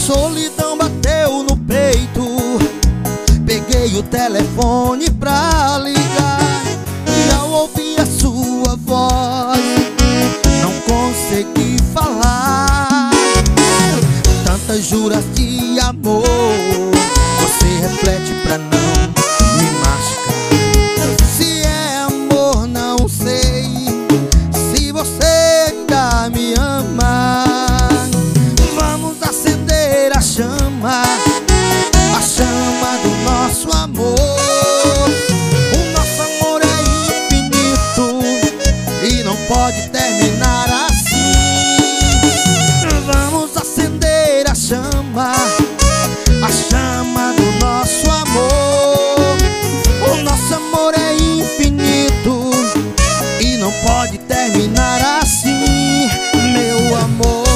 solidão bateu no peito. Peguei o telefone pra ligar, e ao ouvir a sua voz não consegui falar. Tantas juras de amor você reflete pra não me machucar. Se é amor não sei, se você ainda me ama. Vamos acender a chama do nosso amor. O nosso amor é infinito e não pode terminar assim. Vamos acender a chama do nosso amor. O nosso amor é infinito e não pode terminar assim, meu amor.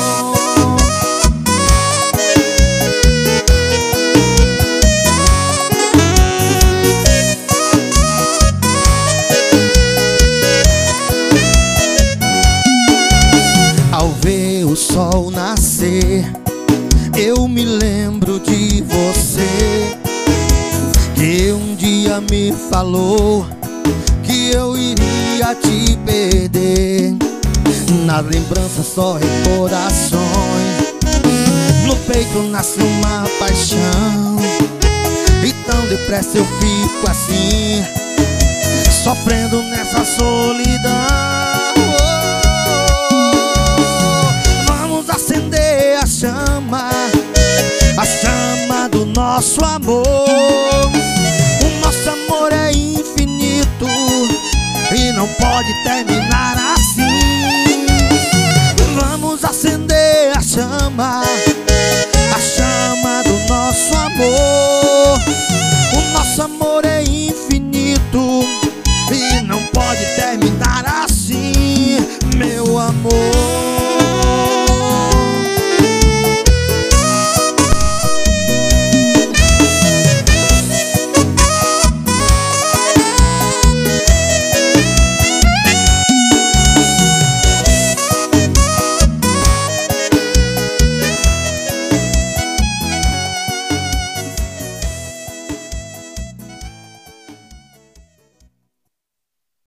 Ao ver o sol nascer, eu me lembro de você, que um dia me falou que eu iria te perder. Na lembrança só recordações, no peito nasce uma paixão, e tão depressa eu fico assim, sofrendo nessa solidão. Acender a chama do nosso amor. O nosso amor é infinito e não pode terminar assim. Vamos acender a chama do nosso amor. O nosso amor é infinito e não pode terminar assim, meu amor.